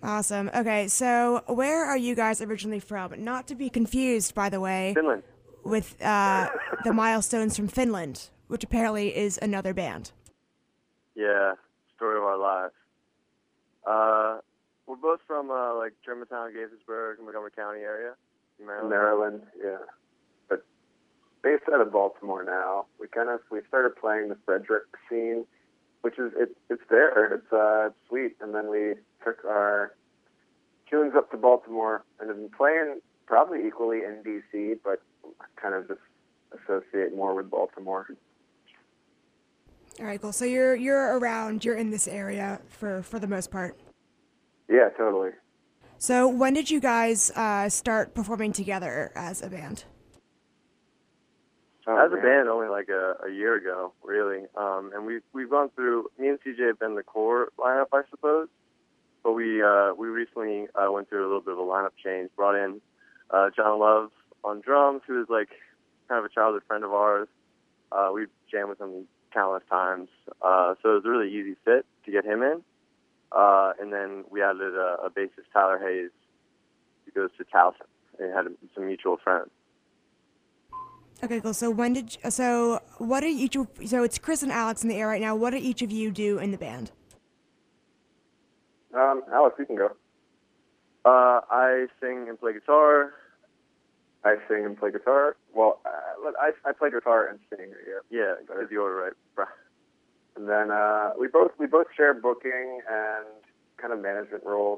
Awesome. Okay, so where are you guys originally from? Not to be confused, by the way, Finland. with the Milestones from Finland, which apparently is another band. Yeah, story of our lives. Uh, we're both from like Germantown, Gaithersburg, Montgomery County area, in Maryland. Maryland, yeah. But based out of Baltimore now. We started playing the Frederick scene, which is it's there. It's sweet. And then we took our tunes up to Baltimore and have been playing probably equally in DC, but kind of just associate more with Baltimore. All right, cool. So you're around, you're in this area for the most part. Yeah, totally. So when did you guys start performing together as a band? Oh, As a man. band, only like a year ago, really. And we've gone through. Me and CJ have been the core lineup, I suppose. But we recently went through a little bit of a lineup change. Brought in John Love on drums, who is like kind of a childhood friend of ours. We've jammed with him countless times, so it was a really easy fit to get him in. And then we added a bassist, Tyler Hayes, who goes to Towson, and had some mutual friends. Okay, cool. So when did so what do each of so it's Chris and Alex in the air right now. What do each of you do in the band? Alex, you can go. I sing and play guitar. I sing and play guitar. Well, I play guitar and sing. Yeah, get the order right. And then we both share booking and kind of management roles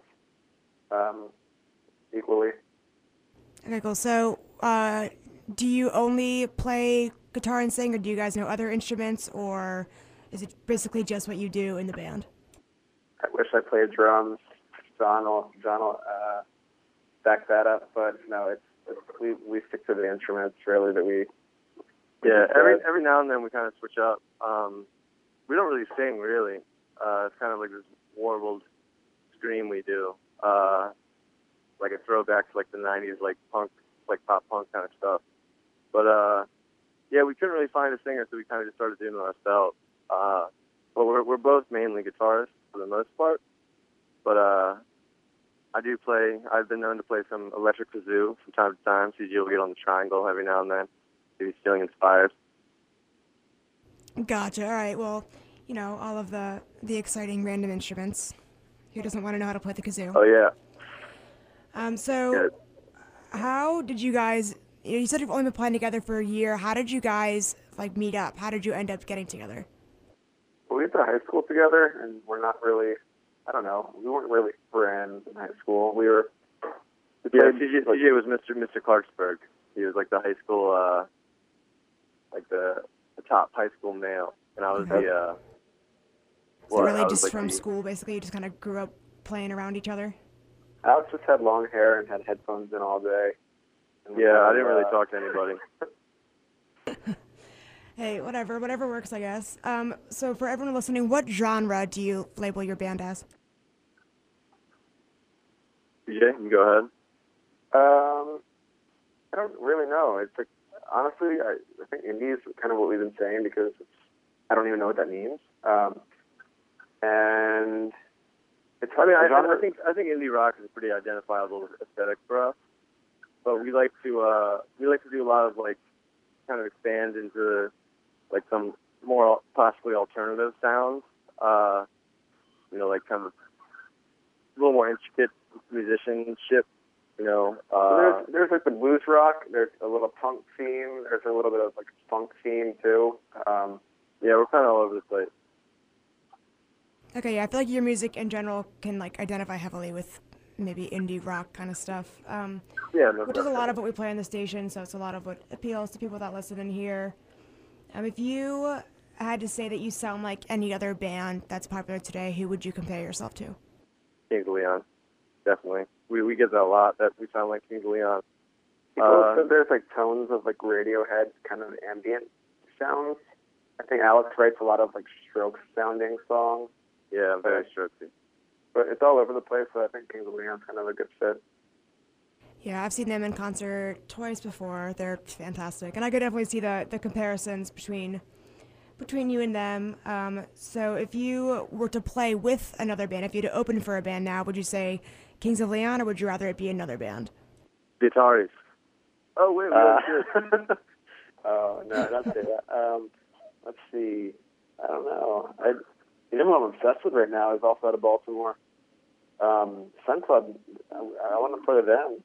equally. Okay, cool. So do you only play guitar and sing, or do you guys know other instruments, or is it basically just what you do in the band? I wish I played drums. John will back that up, but no, we stick to the instruments really that we. Yeah, every now and then we kind of switch up. We don't really sing really. It's kind of like this warbled scream we do, like a throwback to like the '90s, like punk, like pop punk kind of stuff. But yeah, we couldn't really find a singer, so we kind of just started doing it ourselves. But we're both mainly guitarists for the most part. But I do play. I've been known to play some electric kazoo from time to time. CG will get on the triangle every now and then. Maybe feeling inspired. Gotcha. All right. Well, all of the exciting random instruments. Who doesn't want to know how to play the kazoo? Oh yeah. So Yeah. how did you guys? You said you've only been playing together for a year. How did you guys meet up? How did you end up getting together? We went to high school together, and we're not really. I don't know. We weren't really friends in high school. We were. Yeah, CJ was Mr. Clarksburg. He was like the high school, like the top high school male, and I was the. So really I was just like from the, school, basically, you just kind of grew up playing around each other? Alex just had long hair and had headphones in all day. And Yeah, I didn't really talk to anybody. Hey, whatever works, I guess. So for everyone listening, what genre do you label your band as? CJ, you can go ahead. I don't really know. It's like, honestly, I think indie is kind of what we've been saying because I don't even know what that means. And it's I mean, genre. I think indie rock is a pretty identifiable aesthetic for us, but we like to do a lot of like kind of expand into like some more possibly alternative sounds. Like kind of a little more intricate musicianship. There's like the blues rock. There's a little punk theme. There's a little bit of like funk theme too. Yeah, we're kind of all over the place. Okay, yeah, I feel like your music in general can identify heavily with maybe indie rock kind of stuff. Yeah, Which is a lot of what we play on the station, so it's a lot of what appeals to people that listen in here. If you had to say that you sound like any other band that's popular today, who would you compare yourself to? Kings of Leon, definitely. We get that a lot, that we sound like Kings of Leon. People said there's like tones of like Radiohead kind of ambient sounds. I think Alex writes a lot of like Strokes sounding songs. Yeah, very strokesy. But it's all over the place, so I think Kings of Leon's kind of a good fit. Yeah, I've seen them in concert twice before. They're fantastic. And I could definitely see the comparisons between between you and them. So if you were to play with another band, if you had to open for a band now, would you say Kings of Leon, or would you rather it be another band? The Ataris. Oh wait, we already did. Oh no, not say that. Let's see. I don't know. You know who I'm obsessed with right now is also out of Baltimore. Sun Club. I want to play with them.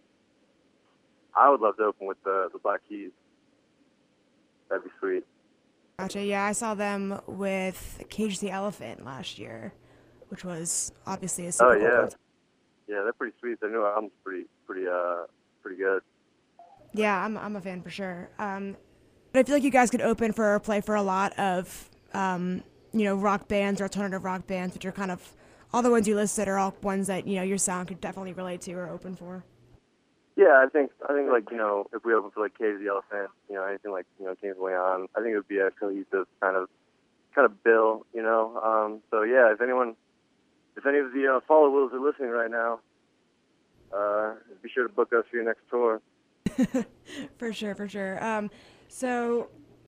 I would love to open with the Black Keys. That'd be sweet. Gotcha. Yeah, I saw them with Cage the Elephant last year, which was obviously a super Oh cool yeah, concert. yeah, they're pretty sweet. Their new album's pretty good. Yeah, I'm a fan for sure. But I feel like you guys could open for or play for a lot of rock bands or alternative rock bands, which are kind of all the ones you listed are all ones that your sound could definitely relate to or open for. Yeah, I think like if we open for like Cage the Elephant, anything like Kings of Leon, I think it would be a cohesive kind of bill, So yeah, if any of the Follow Wills are listening right now, be sure to book us for your next tour. For sure. So